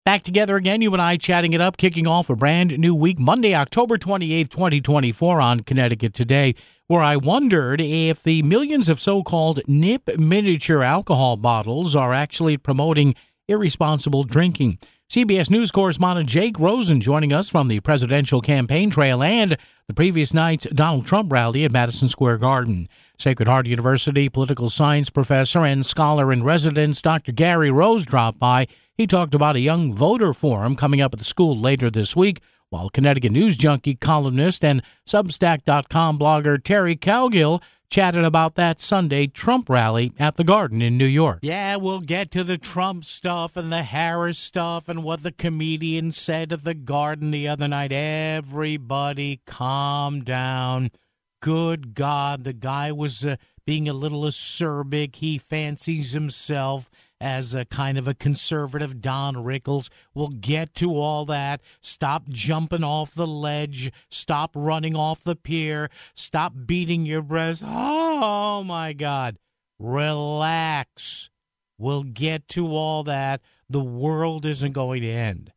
Back together again, you and I chatting it up, kicking off a brand new week, Monday, October 28th, 2024 on Connecticut Today, where I wondered if the millions of so-called nip miniature alcohol bottles are actually promoting irresponsible drinking. CBS News correspondent Jake Rosen joining us from the presidential campaign trail and the previous night's Donald Trump rally at Madison Square Garden. Sacred Heart University political science professor and scholar in residence Dr. Gary Rose dropped by. He talked about a young voter forum coming up at the school later this week, while Connecticut News Junkie columnist and Substack.com blogger Terry Cowgill chatted about that Sunday Trump rally at the Garden in New York. Yeah, we'll get to the Trump stuff and the Harris stuff and what the comedian said at the Garden the other night. Everybody calm down. Good God, the guy was being a little acerbic. He fancies himself as a kind of a conservative Don Rickles. We'll get to all that. Stop jumping off the ledge. Stop running off the pier. Stop beating your breast. Oh, my God. Relax. We'll get to all that. The world isn't going to end.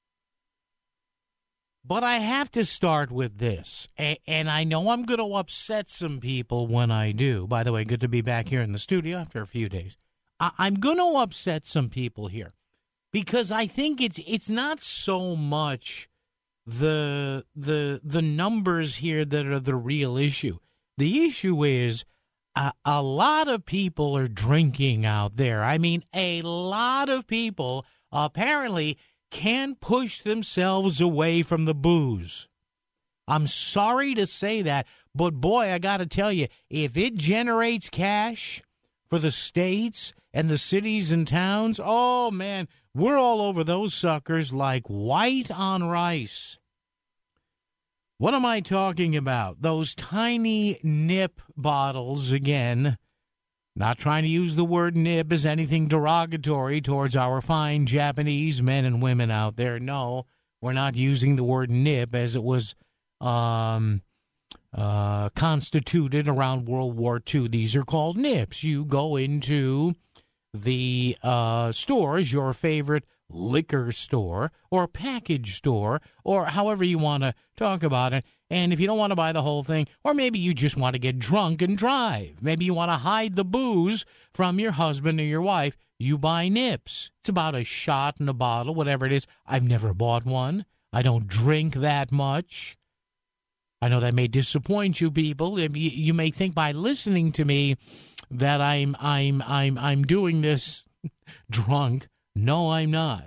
But I have to start with this, and I know I'm going to upset some people when I do. By the way, good to be back here in the studio after a few days. I'm going to upset some people here because I think it's not so much the numbers here that are the real issue. The issue is a lot of people are drinking out there. I mean, a lot of people apparently can't push themselves away from the booze. I'm sorry to say that, but boy, I got to tell you, if it generates cash for the states and the cities and towns, oh, man, we're all over those suckers like white on rice. What am I talking about? Those tiny nip bottles, again. Not trying to use the word nip as anything derogatory towards our fine Japanese men and women out there. No, we're not using the word nip as it was constituted around World War II. These are called nips. You go into the stores, your favorite liquor store or package store or however you want to talk about it. And if you don't want to buy the whole thing, or maybe you just want to get drunk and drive, maybe you want to hide the booze from your husband or your wife, you buy nips. It's about a shot in a bottle, whatever it is. I've never bought one. I don't drink that much. I know that may disappoint you people. You may think by listening to me that I'm doing this drunk. No, I'm not.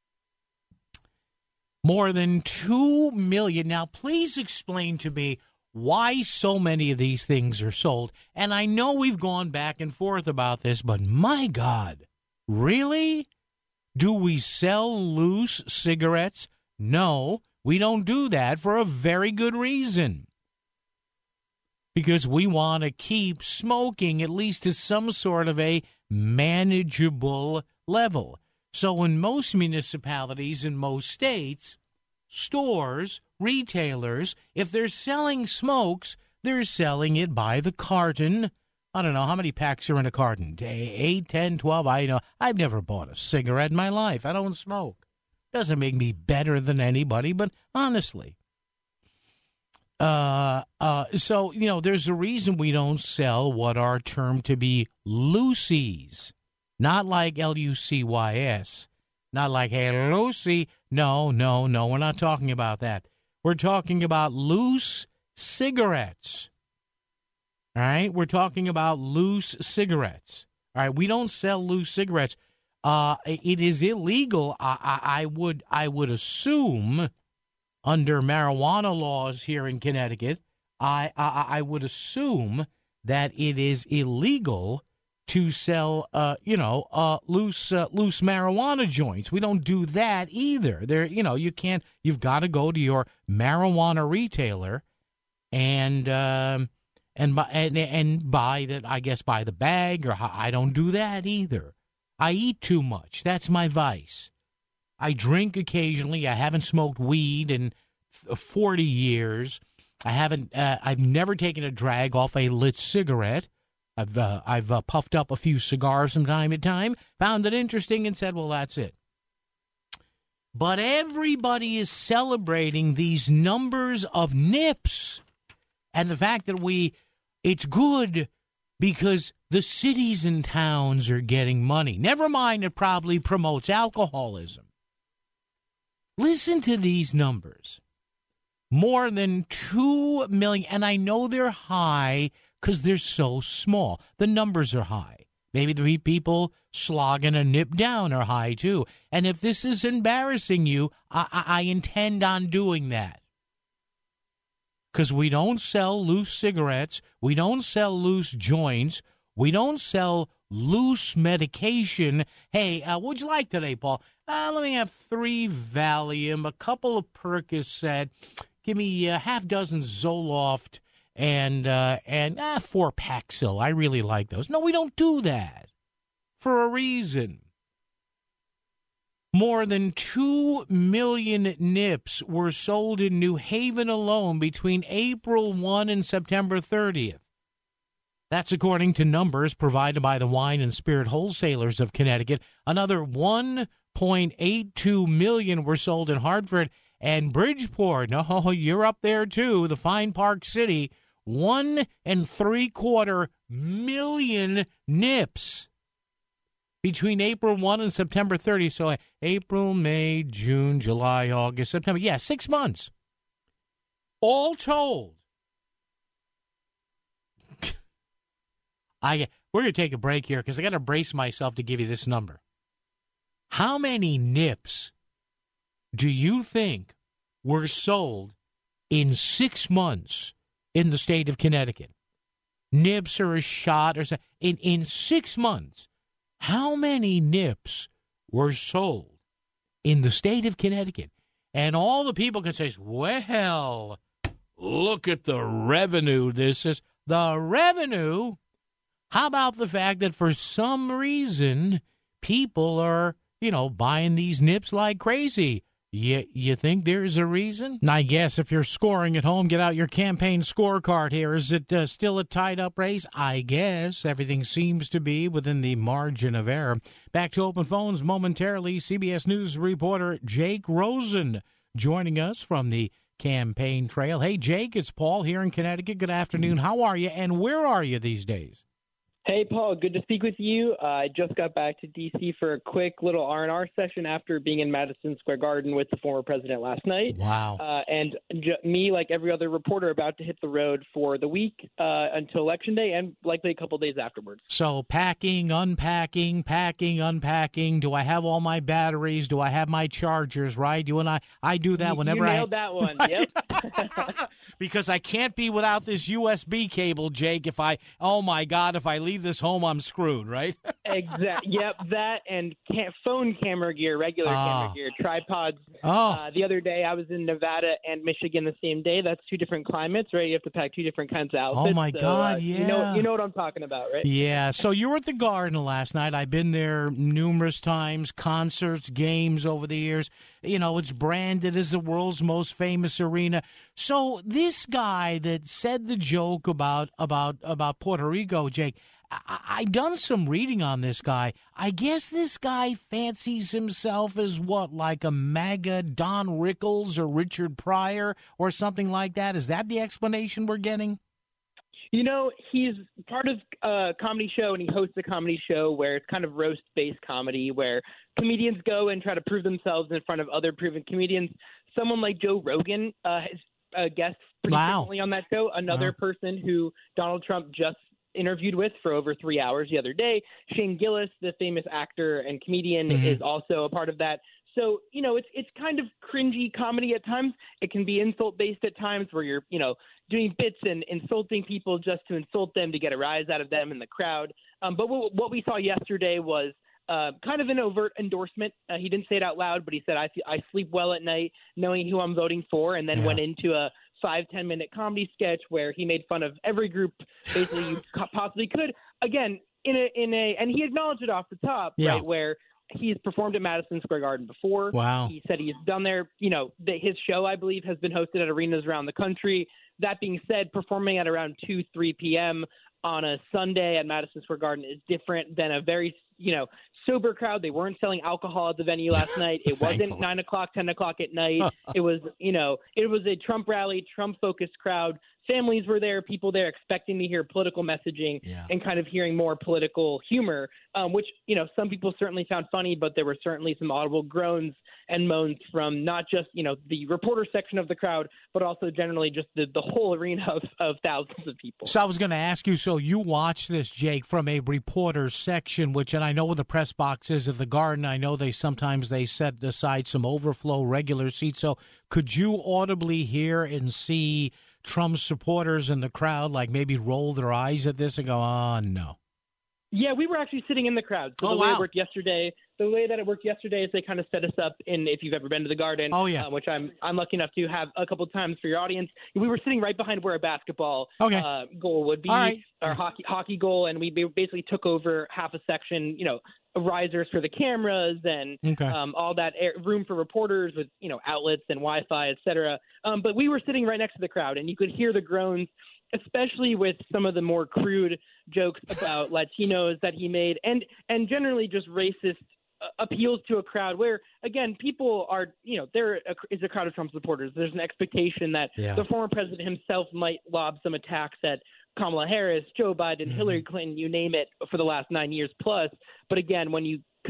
More than 2 million. Now, please explain to me why so many of these things are sold. And I know we've gone back and forth about this, but my God, really? Do we sell loose cigarettes? No, we don't do that for a very good reason. Because we want to keep smoking at least to some sort of a manageable level. So in most municipalities, in most states, stores, retailers, if they're selling smokes, they're selling it by the carton. I don't know how many packs are in a carton. 8, 10, 12. I've never bought a cigarette in my life. I don't smoke. Doesn't make me better than anybody, but honestly. So, there's a reason we don't sell what are termed to be loosies. Not like Lucys. Not like, hey, Lucy. No, we're not talking about that. We're talking about loose cigarettes. All right? We're talking about loose cigarettes. All right? We don't sell loose cigarettes. It is illegal, I would assume, under marijuana laws here in Connecticut, I would assume that it is illegal to sell, loose marijuana joints. We don't do that either. You can't. You've got to go to your marijuana retailer and buy that. I guess buy the bag, or I don't do that either. I eat too much. That's my vice. I drink occasionally. I haven't smoked weed in 40 years. I've never taken a drag off a lit cigarette. I've puffed up a few cigars from time to time, found it interesting, and said, well, that's it. But everybody is celebrating these numbers of NIPS and the fact that it's good because the cities and towns are getting money. Never mind, it probably promotes alcoholism. Listen to these numbers. More than 2 million, and I know they're high because they're so small. The numbers are high. Maybe the people slogging a nip down are high, too. And if this is embarrassing you, I intend on doing that. Because we don't sell loose cigarettes. We don't sell loose joints. We don't sell loose medication. Hey, what'd you like today, Paul? Let me have 3 Valium, a couple of Percocet, give me a half dozen Zoloft, and 4 Paxil. I really like those. No, we don't do that for a reason. More than 2 million nips were sold in New Haven alone between April 1 and September 30th. That's according to numbers provided by the Wine and Spirit Wholesalers of Connecticut. Another 1.82 million were sold in Hartford and Bridgeport. No, you're up there too, the fine Park City. 1.75 million nips between April 1 and September 30. So April, May, June, July, August, September. Yeah, 6 months. All told. We're going to take a break here because I got to brace myself to give you this number. How many nips do you think were sold in 6 months in the state of Connecticut? Nips or a shot or something. In 6 months, how many nips were sold in the state of Connecticut? And all the people can say, well, look at the revenue. This is the revenue. How about the fact that for some reason people are, buying these nips like crazy? You think there's a reason? I guess if you're scoring at home, get out your campaign scorecard here. Is it still a tied-up race? I guess everything seems to be within the margin of error. Back to open phones momentarily. CBS News reporter Jake Rosen joining us from the campaign trail. Hey, Jake, it's Paul here in Connecticut. Good afternoon. How are you, and where are you these days? Hey, Paul, good to speak with you. I just got back to D.C. for a quick little R&R session after being in Madison Square Garden with the former president last night. Wow. And me, like every other reporter, about to hit the road for the week until Election Day and likely a couple days afterwards. So packing, unpacking. Do I have all my batteries? Do I have my chargers, right? You and I do that whenever you nailed that one, yep. Because I can't be without this USB cable, Jake. If I leave this home, I'm screwed, right? Exactly. Yep, that and phone camera gear, regular camera gear, tripods. The other day, I was in Nevada and Michigan the same day. That's 2 different climates, right? You have to pack 2 different kinds of outfits. Oh, my God, yeah. You know what I'm talking about, right? Yeah. So you were at the Garden last night. I've been there numerous times, concerts, games over the years. It's branded as the world's most famous arena. So this guy that said the joke about Puerto Rico, Jake, I done some reading on this guy. I guess this guy fancies himself as what, like a MAGA Don Rickles or Richard Pryor or something like that? Is that the explanation we're getting? He's part of a comedy show, and he hosts a comedy show where it's kind of roast-based comedy where comedians go and try to prove themselves in front of other proven comedians. Someone like Joe Rogan has a guest pretty frequently on that show. Another person who Donald Trump just interviewed with for over 3 hours the other day. Shane Gillis, the famous actor and comedian, is also a part of that. So, it's kind of cringy comedy at times. It can be insult-based at times where you're, doing bits and insulting people just to insult them to get a rise out of them in the crowd. But what we saw yesterday was kind of an overt endorsement. He didn't say it out loud, but he said, I sleep well at night knowing who I'm voting for, and then went into a 5-10 minute comedy sketch where he made fun of every group basically you possibly could. Again, and he acknowledged it off the top, right, where he's performed at Madison Square Garden before. Wow. He said he's done there. His show, I believe, has been hosted at arenas around the country. That being said, performing at around 2-3 p.m. on a Sunday at Madison Square Garden is different than a very, sober crowd. They weren't selling alcohol at the venue last night. It wasn't 9 o'clock, 10 o'clock at night. It was, it was a Trump rally, Trump-focused crowd. Families were there, people there expecting to hear political messaging and kind of hearing more political humor, which, some people certainly found funny, but there were certainly some audible groans and moans from not just, the reporter section of the crowd, but also generally just the whole arena of thousands of people. So I was going to ask you, so you watch this, Jake, from a reporter section, and I know the press boxes at the Garden, I know they set aside some overflow regular seats. So could you audibly hear and see Trump's supporters in the crowd, like maybe roll their eyes at this and go, oh, no? Yeah, we were actually sitting in the crowd. So the way that it worked yesterday is they kind of set us up in, if you've ever been to the Garden, which I'm lucky enough to have a couple times for your audience. We were sitting right behind where a basketball goal would be, our hockey goal, and we basically took over half a section, risers for the cameras and all that room for reporters with, outlets and Wi-Fi, et cetera. But we were sitting right next to the crowd, and you could hear the groans, especially with some of the more crude jokes about Latinos that he made and generally just racist appeals to a crowd where, again, people are, there is a crowd of Trump supporters. There's an expectation that the former president himself might lob some attacks at Kamala Harris, Joe Biden, Hillary Clinton, you name it, for the last 9 years plus. But again, when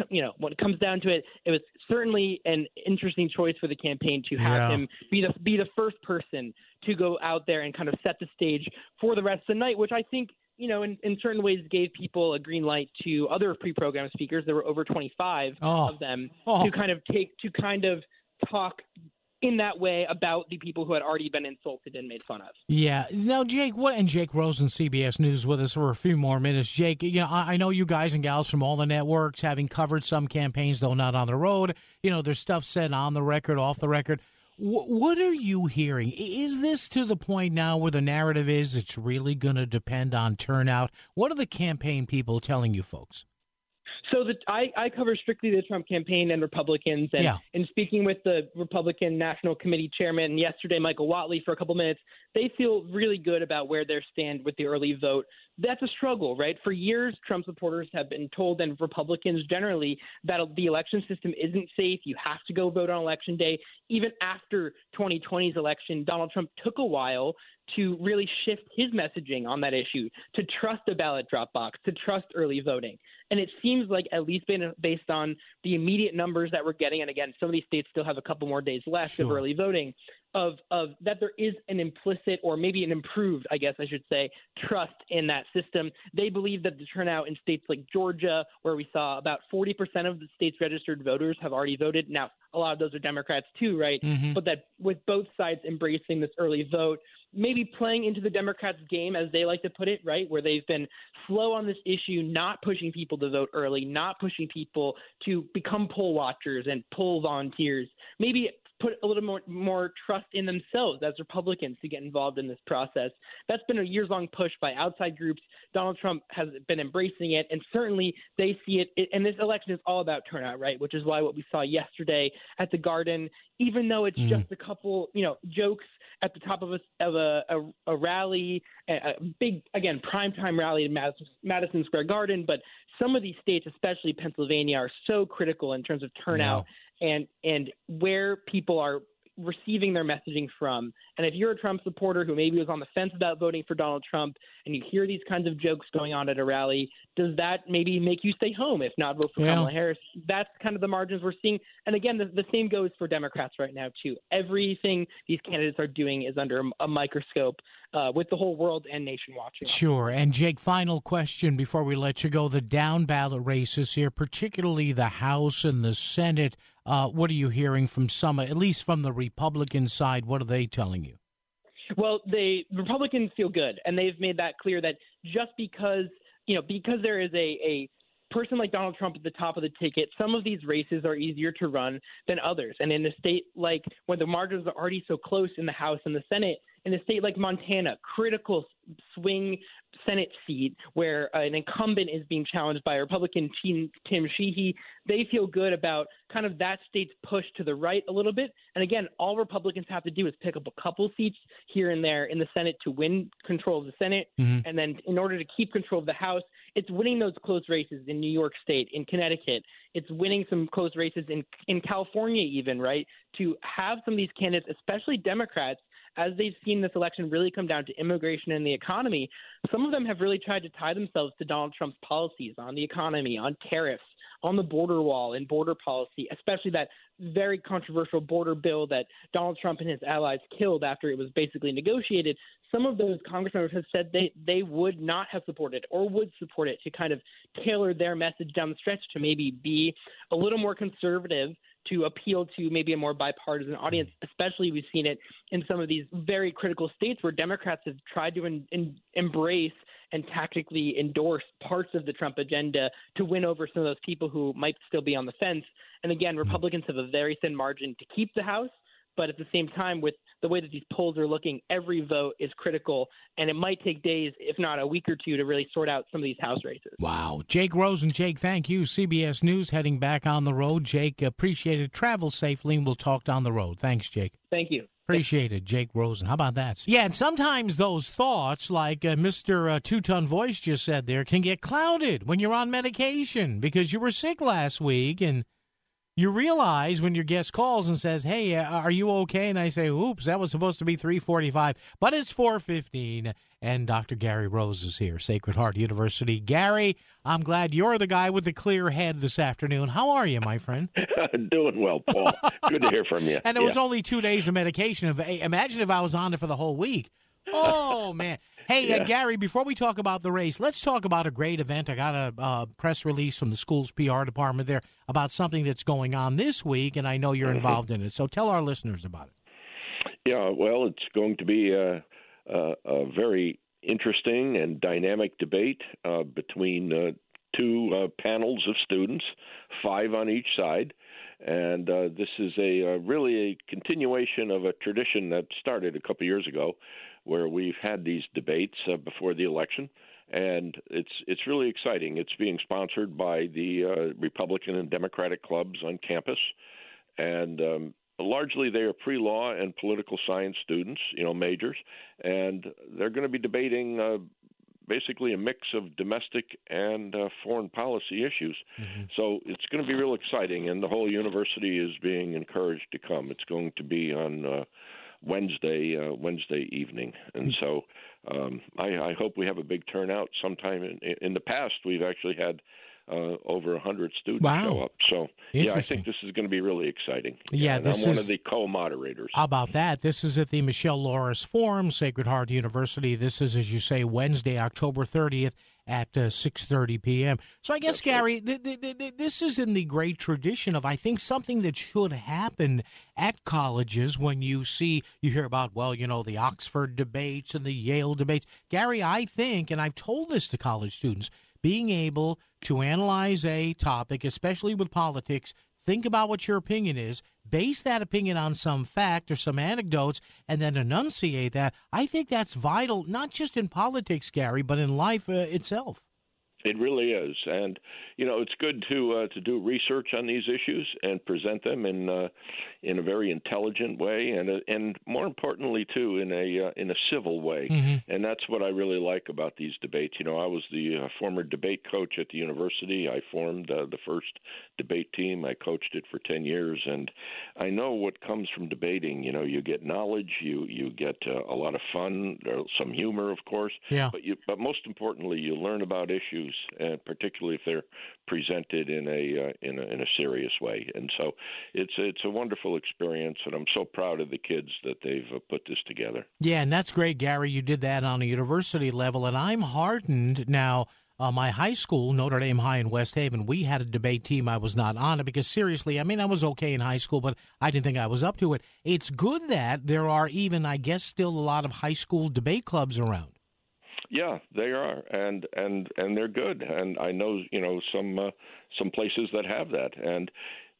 it comes down to it, it was certainly an interesting choice for the campaign to have him be the first person to go out there and kind of set the stage for the rest of the night, which I think, in certain ways gave people a green light to other pre-programmed speakers. There were over 25 of them to kind of talk in that way about the people who had already been insulted and made fun of. Yeah. Now, Jake, Jake Rosen, CBS News, with us for a few more minutes. Jake, I know you guys and gals from all the networks, having covered some campaigns, though not on the road. There's stuff said on the record, off the record. What are you hearing? Is this to the point now where the narrative is it's really going to depend on turnout? What are the campaign people telling you folks? So I cover strictly the Trump campaign and Republicans, and in speaking with the Republican National Committee chairman yesterday, Michael Whatley, for a couple minutes, they feel really good about where they stand with the early vote. That's a struggle, right? For years, Trump supporters have been told, and Republicans generally, that the election system isn't safe. You have to go vote on Election Day. Even after 2020's election, Donald Trump took a while to really shift his messaging on that issue, to trust a ballot drop box, to trust early voting. And it seems like, at least based on the immediate numbers that we're getting, and again, some of these states still have a couple more days left of early voting, of that there is an implicit, or maybe an improved, I guess I should say, trust in that system. They believe that the turnout in states like Georgia, where we saw about 40% of the state's registered voters have already voted. Now, a lot of those are Democrats too, right? But that with both sides embracing this early vote, maybe playing into the Democrats' game, as they like to put it, right, where they've been slow on this issue, not pushing people to vote early, not pushing people to become poll watchers and poll volunteers, maybe put a little more trust in themselves as Republicans to get involved in this process. That's been a years-long push by outside groups. Donald Trump has been embracing it, and certainly they see it. And this election is all about turnout, right, which is why what we saw yesterday at the Garden, even though it's just a couple, jokes at the top of a rally, a big, again, primetime rally in Madison Square Garden, but some of these states, especially Pennsylvania, are so critical in terms of turnout and where people are receiving their messaging from. And if you're a Trump supporter who maybe was on the fence about voting for Donald Trump and you hear these kinds of jokes going on at a rally, does that maybe make you stay home, if not vote for Kamala Harris? That's kind of the margins we're seeing. And again, the same goes for Democrats right now, too. Everything these candidates are doing is under a microscope with the whole world and nation watching. Sure. And Jake, final question before we let you go. The down ballot races here, particularly the House and the Senate, what are you hearing from some, at least from the Republican side? What are they telling you? Well, the Republicans feel good, and they've made that clear that just because there is a person like Donald Trump at the top of the ticket, some of these races are easier to run than others. And in a state like where the margins are already so close in the House and the Senate, in a state like Montana, critical swing Senate seat where an incumbent is being challenged by Republican Tim Sheehy, they feel good about kind of that state's push to the right a little bit. And again, all Republicans have to do is pick up a couple seats here and there in the Senate to win control of the Senate. Mm-hmm. And then in order to keep control of the House, it's winning those close races in New York State, in Connecticut. It's winning some close races in California even, right? To have some of these candidates, especially Democrats, as they've seen this election really come down to immigration and the economy, some of them have really tried to tie themselves to Donald Trump's policies on the economy, on tariffs, on the border wall and border policy, especially that very controversial border bill that Donald Trump and his allies killed after it was basically negotiated. Some of those Congress members have said they would not have supported or would support it to kind of tailor their message down the stretch to maybe be a little more conservative, to appeal to maybe a more bipartisan audience. Especially we've seen it in some of these very critical states where Democrats have tried to embrace and tactically endorse parts of the Trump agenda to win over some of those people who might still be on the fence. And again, Republicans have a very thin margin to keep the House, but at the same time, with the way that these polls are looking, every vote is critical, and it might take days, if not a week or two, to really sort out some of these House races. Wow. Jake Rosen. Jake, thank you. CBS News heading back on the road. Jake, appreciate it. Travel safely, and we'll talk down the road. Thanks, Jake. Thank you. Appreciate it, Jake Rosen. How about that? Yeah, and sometimes those thoughts, like Mr. Two-Ton Voice just said there, can get clouded when you're on medication because you were sick last week, and you realize when your guest calls and says, hey, are you okay? And I say, oops, that was supposed to be 3:45, but it's 4:15, and Dr. Gary Rose is here, Sacred Heart University. Gary, I'm glad you're the guy with the clear head this afternoon. How are you, my friend? Doing well, Paul. Good to hear from you. And it was only 2 days of medication. Imagine if I was on it for the whole week. Oh, man. Hey, Gary, before we talk about the race, let's talk about a great event. I got a press release from the school's PR department there about something that's going on this week, and I know you're involved in it. So tell our listeners about it. Yeah, well, it's going to be a very interesting and dynamic debate between two panels of students, 5 on each side. And this is really a continuation of a tradition that started a couple years ago, where we've had these debates before the election, and it's really exciting. It's being sponsored by the Republican and Democratic clubs on campus, and largely they are pre-law and political science students, majors, and they're going to be debating basically a mix of domestic and foreign policy issues. Mm-hmm. So it's going to be real exciting, and the whole university is being encouraged to come. It's going to be on Wednesday evening, and so I hope we have a big turnout. Sometime in the past, we've actually had over 100 students show up. So yeah, I think this is going to be really exciting. Yeah, and I'm one of the co-moderators. How about that? This is at the Michelle Loris Forum, Sacred Heart University. This is, as you say, Wednesday, October 30th. At 6:30 p.m. So I guess, Gary, this is in the great tradition of, I think, something that should happen at colleges when you hear about, the Oxford debates and the Yale debates. Gary, I think, and I've told this to college students, being able to analyze a topic, especially with politics, think about what your opinion is, base that opinion on some fact or some anecdotes, and then enunciate that. I think that's vital, not just in politics, Gary, but in life itself. It really is, and it's good to do research on these issues and present them in a very intelligent way, and more importantly too in a civil way. Mm-hmm. And that's what I really like about these debates. I was the former debate coach at the university. I formed the first debate team. I coached it for 10 years, and I know what comes from debating. You get knowledge, you get a lot of fun, some humor, of course. Yeah. But most importantly, you learn about issues, and particularly if they're presented in a serious way. And so it's a wonderful experience, and I'm so proud of the kids that they've put this together. Yeah, and that's great, Gary. You did that on a university level, and I'm heartened now. My high school, Notre Dame High in West Haven, we had a debate team. I was not on it because, seriously, I was okay in high school, but I didn't think I was up to it. It's good that there are even, I guess, still a lot of high school debate clubs around. Yeah, they are, and they're good. And I know, some places that have that. And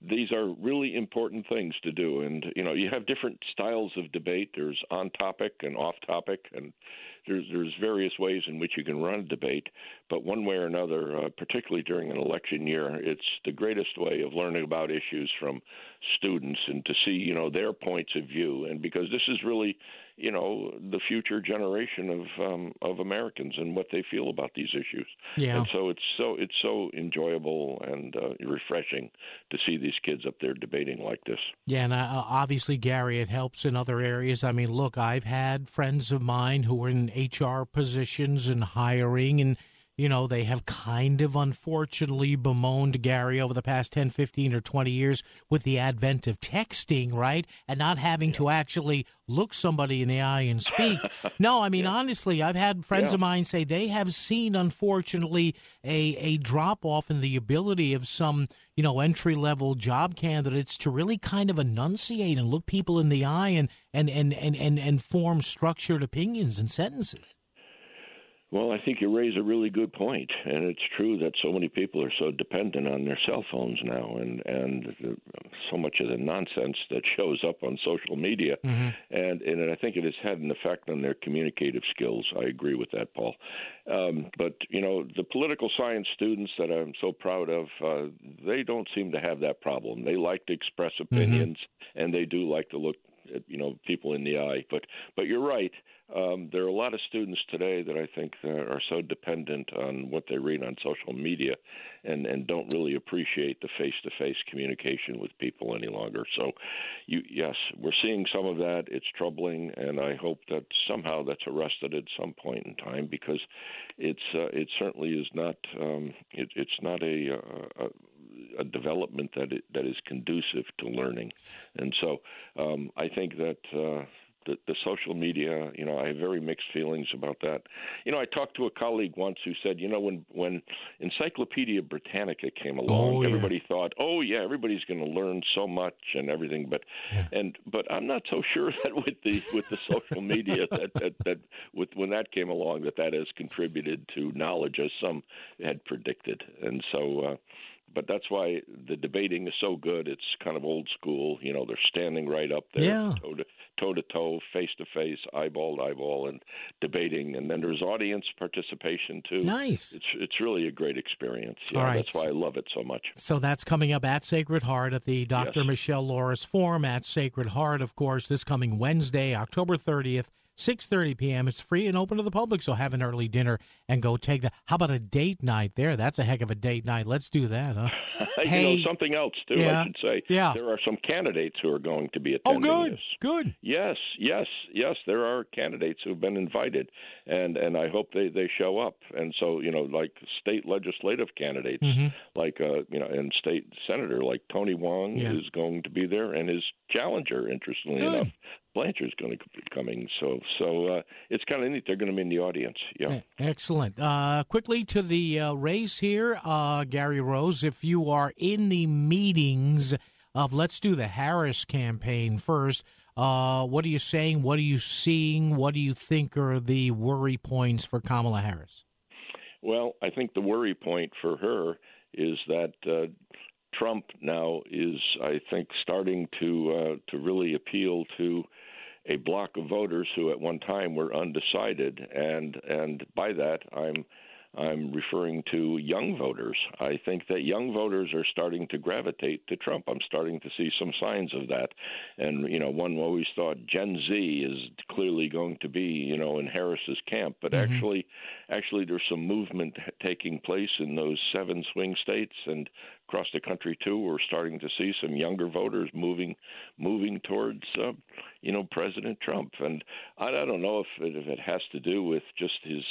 these are really important things to do. And, you have different styles of debate. There's on topic and off topic, and there's various ways in which you can run a debate. But one way or another, particularly during an election year, it's the greatest way of learning about issues from students and to see, their points of view. And because this is really, the future generation of Americans and what they feel about these issues. Yeah. And so it's so enjoyable and refreshing to see these kids up there debating like this. Yeah, and obviously, Gary, it helps in other areas. I mean, look, I've had friends of mine who were in HR positions and hiring, and they have kind of unfortunately bemoaned, Gary, over the past 10, 15, or 20 years with the advent of texting, right? And not having to actually look somebody in the eye and speak. No, I mean, honestly, I've had friends of mine say they have seen, unfortunately, a drop-off in the ability of some, entry-level job candidates to really kind of enunciate and look people in the eye and form structured opinions and sentences. Well, I think you raise a really good point, and it's true that so many people are so dependent on their cell phones now, and so much of the nonsense that shows up on social media, and I think it has had an effect on their communicative skills. I agree with that, Paul. But the political science students that I'm so proud of, they don't seem to have that problem. They like to express opinions, and they do like to look at, people in the eye. But you're right. There are a lot of students today that I think are so dependent on what they read on social media and don't really appreciate the face-to-face communication with people any longer. So, yes, we're seeing some of that. It's troubling, and I hope that somehow that's arrested at some point in time, because it certainly is not it's not a development that is conducive to learning. And so I think that the social media, I have very mixed feelings about that. I talked to a colleague once who said, when Encyclopedia Britannica came along, everybody thought, everybody's going to learn so much and everything, but I'm not so sure that with the social media that when that came along that has contributed to knowledge as some had predicted. And so but that's why the debating is so good. It's kind of old school. They're standing right up there, toe to toe, face to face, eyeball to eyeball, and debating. And then there's audience participation too. Nice. It's really a great experience. Yeah, all right. That's why I love it so much. So that's coming up at Sacred Heart at the Dr. Michelle Loris Forum at Sacred Heart, of course, this coming Wednesday, October 30th. 6:30 p.m. It's free and open to the public, so have an early dinner and go take that. How about a date night there? That's a heck of a date night. Let's do that, huh? Hey, something else, too, I should say. Yeah. There are some candidates who are going to be attending this. Good. Yes. There are candidates who have been invited, and I hope they show up. And so, like state legislative candidates, like, and state senator, like Tony Wong is going to be there, and his challenger, interestingly enough, Blanchard's going to be coming. So it's kind of neat. They're going to be in the audience. Yeah. Excellent. Quickly to the race here, Gary Rose, if you are in the meetings of, let's do the Harris campaign first, what are you saying? What are you seeing? What do you think are the worry points for Kamala Harris? Well, I think the worry point for her is that Trump now is, I think, starting to really appeal to a block of voters who at one time were undecided, and by that I'm referring to young voters. I think that young voters are starting to gravitate to Trump. I'm starting to see some signs of that. And, one always thought Gen Z is clearly going to be, in Harris's camp. But actually there's some movement taking place in those 7 swing states and across the country, too. We're starting to see some younger voters moving towards, President Trump. And I don't know if it has to do with just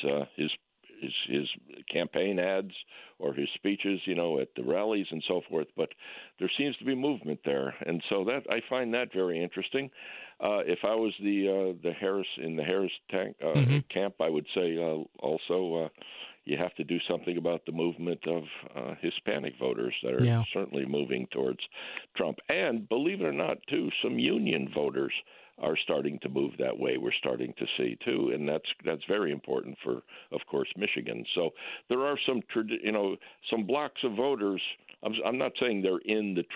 his campaign ads or his speeches, at the rallies and so forth, but there seems to be movement there, and so that I find that very interesting. If I was the Harris camp, I would say also you have to do something about the movement of Hispanic voters that are certainly moving towards Trump, and believe it or not, too, some union voters are starting to move that way. We're starting to see too, and that's very important for, of course, Michigan. So there are some blocks of voters. I'm not saying they're in the Trump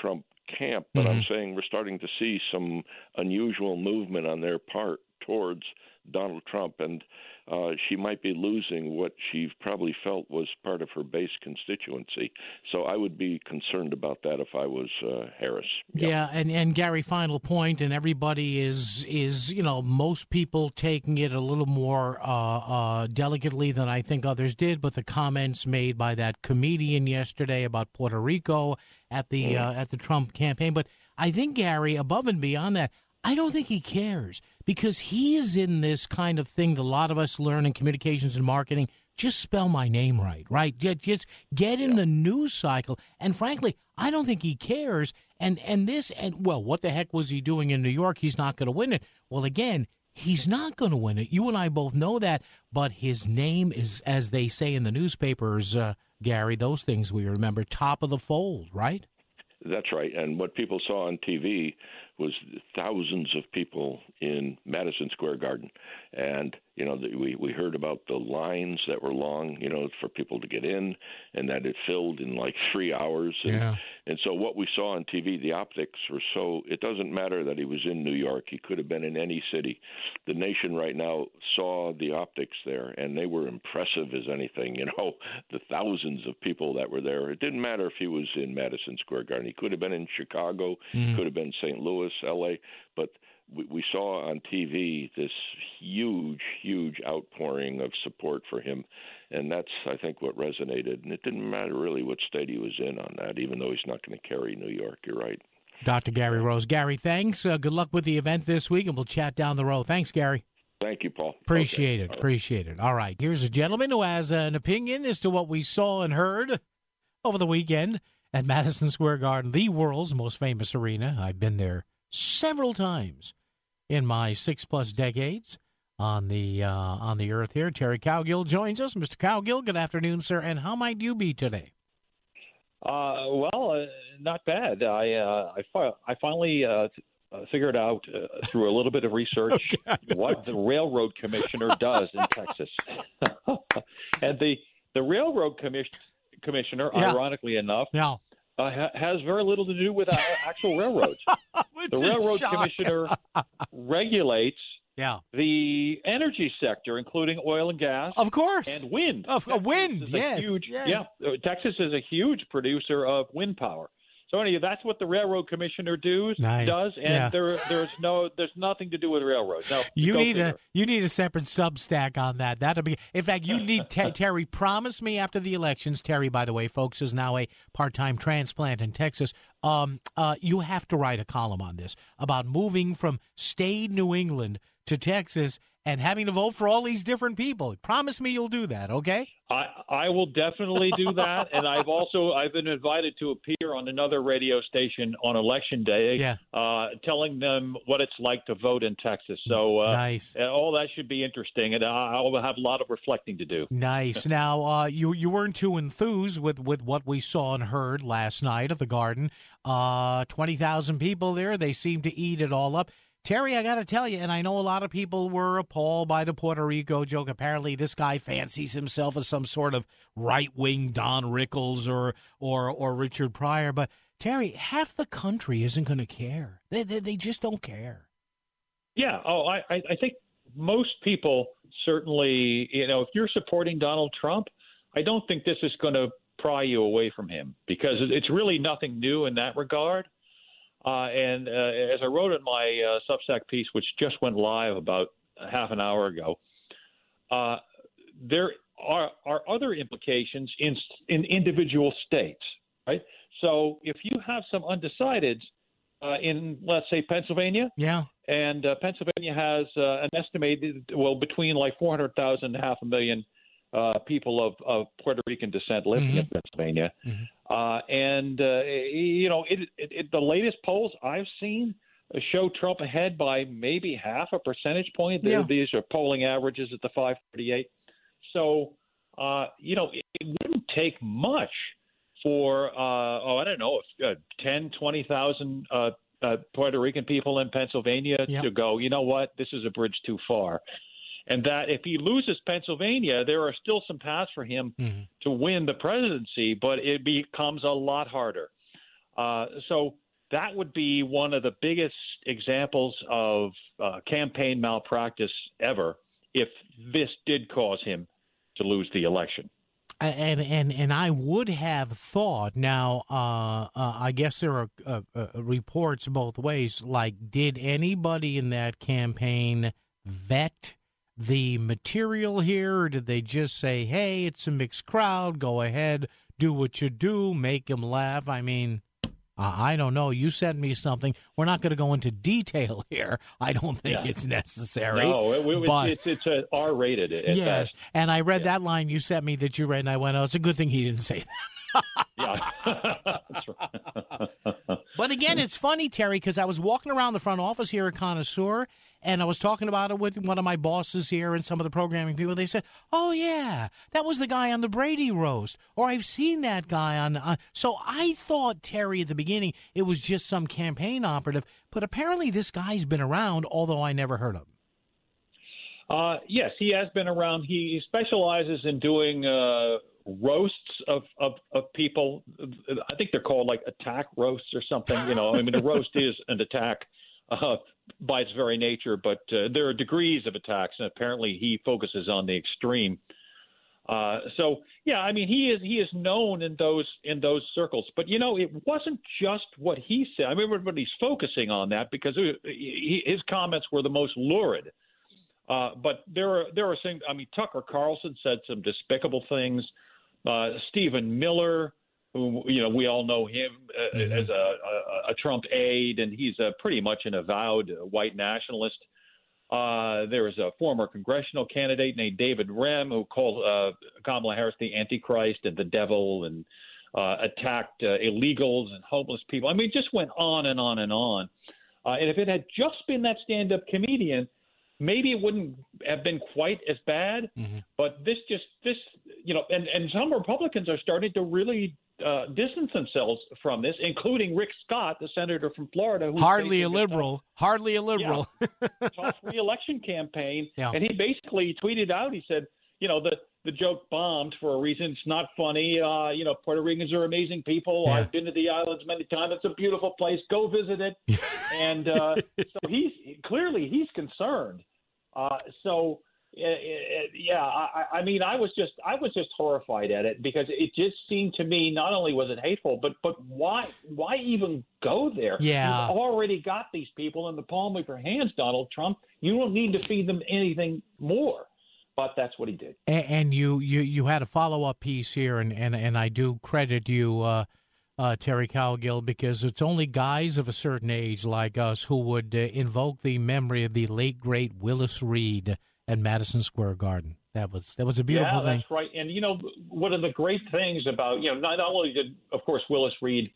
camp, but I'm saying we're starting to see some unusual movement on their part towards Donald Trump, and she might be losing what she probably felt was part of her base constituency. So I would be concerned about that if I was Harris. Yeah, and Gary, final point, and everybody is most people taking it a little more delicately than I think others did, but the comments made by that comedian yesterday about Puerto Rico at the Trump campaign. But I think, Gary, above and beyond that, I don't think he cares, because he's in this kind of thing that a lot of us learn in communications and marketing. Just spell my name right? Just get in the news cycle. And frankly, I don't think he cares. And what the heck was he doing in New York? He's not going to win it. Well, again, he's not going to win it. You and I both know that. But his name is, as they say in the newspapers, Gary, those things we remember, top of the fold, right? That's right. And what people saw on TV was thousands of people in Madison Square Garden. And, we heard about the lines that were long, for people to get in, and that it filled in like 3 hours. And so what we saw on TV, the optics were so, it doesn't matter that he was in New York. He could have been in any city. The nation right now saw the optics there, and they were impressive as anything. The thousands of people that were there. It didn't matter if he was in Madison Square Garden. He could have been in Chicago, could have been St. Louis, L.A., but we saw on TV this huge outpouring of support for him, and that's, I think, what resonated. And it didn't matter really what state he was in on that, even though he's not going to carry New York. You're right. Dr. Gary Rose. Gary, thanks. Good luck with the event this week, and we'll chat down the road. Thanks, Gary. Thank you, Paul. Appreciate it. All right. Here's a gentleman who has an opinion as to what we saw and heard over the weekend at Madison Square Garden, the world's most famous arena. I've been there several times in my 6+ decades on the earth here. Terry Cowgill joins us. Mr. Cowgill, good afternoon, sir. And how might you be today? Not bad. I finally figured out through a little bit of research what the railroad commissioner does in Texas. And the railroad commissioner, ironically enough, has very little to do with actual railroads. The railroad commissioner regulates the energy sector, including oil and gas, of course, and wind. Wind, yes. Texas is a huge producer of wind power. So anyway, that's what the railroad commissioner does, and there's nothing to do with railroads. Now, you need a separate Substack on that. That'll be, in fact, you need Terry. Promise me after the elections. Terry, by the way, folks, is now a part-time transplant in Texas. You have to write a column on this about moving from staid New England to Texas and having to vote for all these different people. Promise me you'll do that, okay? I will definitely do that, and I've been invited to appear on another radio station on Election Day, telling them what it's like to vote in Texas. So nice. All that should be interesting, and I'll have a lot of reflecting to do. Nice. Now, you weren't too enthused with what we saw and heard last night at the Garden. 20,000 people there. They seemed to eat it all up. Terry, I got to tell you, and I know a lot of people were appalled by the Puerto Rico joke. Apparently, this guy fancies himself as some sort of right-wing Don Rickles or Richard Pryor. But, Terry, half the country isn't going to care. They just don't care. Yeah. I think most people certainly, if you're supporting Donald Trump, I don't think this is going to pry you away from him, because it's really nothing new in that regard. And as I wrote in my Substack piece, which just went live about half an hour ago, there are other implications in individual states, right? So if you have some undecideds in, let's say, Pennsylvania, and Pennsylvania has an estimated, between like 400,000 and 500,000 people of Puerto Rican descent living in Pennsylvania. The latest polls I've seen show Trump ahead by maybe half a percentage point. These are polling averages at the 538. So, it wouldn't take much for, 10, 20,000 Puerto Rican people in Pennsylvania to go, you know what, this is a bridge too far. And that if he loses Pennsylvania, there are still some paths for him to win the presidency, but it becomes a lot harder. So that would be one of the biggest examples of campaign malpractice ever if this did cause him to lose the election. And I would have thought, now, I guess there are reports both ways, like, did anybody in that campaign vet the material here, or did they just say, hey, it's a mixed crowd, go ahead, do what you do, make them laugh? I mean, I don't know. You sent me something. We're not going to go into detail here. I don't think it's necessary. No, it's R-rated at best. And I read that line you sent me that you read, and I went, oh, it's a good thing he didn't say that. That's right. But again, it's funny, Terry, because I was walking around the front office here at Connoisseur, and I was talking about it with one of my bosses here and some of the programming people. They said, oh, yeah, that was the guy on the Brady roast, or I've seen that guy on. So I thought, Terry, at the beginning, it was just some campaign operative, but apparently this guy's been around, although I never heard of him. Yes, he has been around. He specializes in doing roasts of people. I think they're called like attack roasts or something. I mean, a roast is an attack by its very nature, but there are degrees of attacks, and apparently he focuses on the extreme. So yeah, I mean, he is known in those circles, but it wasn't just what he said. I mean, everybody's focusing on that because his comments were the most lurid. But there are things. I mean, Tucker Carlson said some despicable things. Stephen Miller, who we all know him as a Trump aide, and he's pretty much an avowed white nationalist. There is a former congressional candidate named David Rem who called Kamala Harris the Antichrist and the devil, and attacked illegals and homeless people. I mean, it just went on and on and on. And if it had just been that stand-up comedian, maybe it wouldn't have been quite as bad. Mm-hmm. But this, and some Republicans are starting to really distance themselves from this, including Rick Scott, the senator from Florida. Hardly a liberal. Yeah, tough re-election campaign. Yeah. And he basically tweeted out, he said, the joke bombed for a reason. It's not funny. Puerto Ricans are amazing people. Yeah. I've been to the islands many times. It's a beautiful place. Go visit it. And so he's concerned. I mean, I was just horrified at it because it just seemed to me not only was it hateful, but why even go there? Yeah. You've already got these people in the palm of your hands, Donald Trump. You don't need to feed them anything more. But that's what he did. And you had a follow-up piece here, and I do credit you, Terry Cowgill, because it's only guys of a certain age like us who would invoke the memory of the late, great Willis Reed at Madison Square Garden. That was a beautiful thing. Yeah, that's right. And, one of the great things about, not only did, of course, Willis Reed,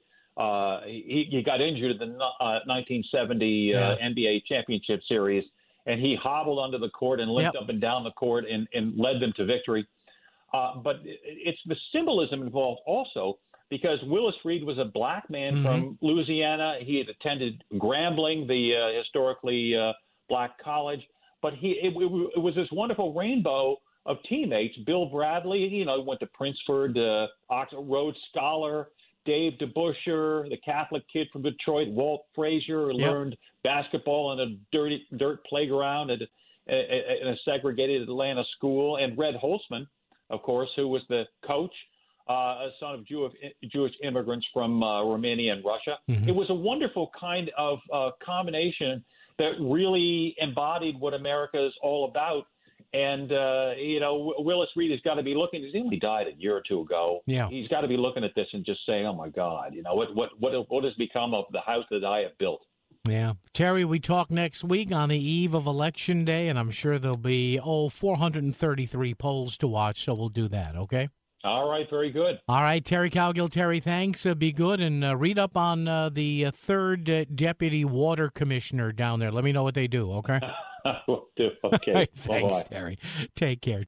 he got injured in the 1970 NBA championship series, and he hobbled onto the court and limped up and down the court and led them to victory. But it's the symbolism involved also, because Willis Reed was a black man from Louisiana. He had attended Grambling, the historically black college. But it was this wonderful rainbow of teammates. Bill Bradley, went to Princeton, Rhodes Scholar, Dave DeBuscher, the Catholic kid from Detroit, Walt Frazier, learned basketball on a dirt playground in a segregated Atlanta school, and Red Holtzman, of course, who was the coach, a son of Jewish immigrants from Romania and Russia. Mm-hmm. It was a wonderful kind of combination that really embodied what America is all about. And, Willis Reed has got to be looking. He only died a year or two ago. Yeah. He's got to be looking at this and just saying, oh, my God, what has become of the house that I have built? Yeah. Terry, we talk next week on the eve of Election Day, and I'm sure there'll be, 433 polls to watch, so we'll do that, okay? All right, very good. All right, Terry Cowgill. Terry, thanks. Be good, and read up on the third deputy water commissioner down there. Let me know what they do, okay? Will do. Okay. Thanks, Terry. Take care.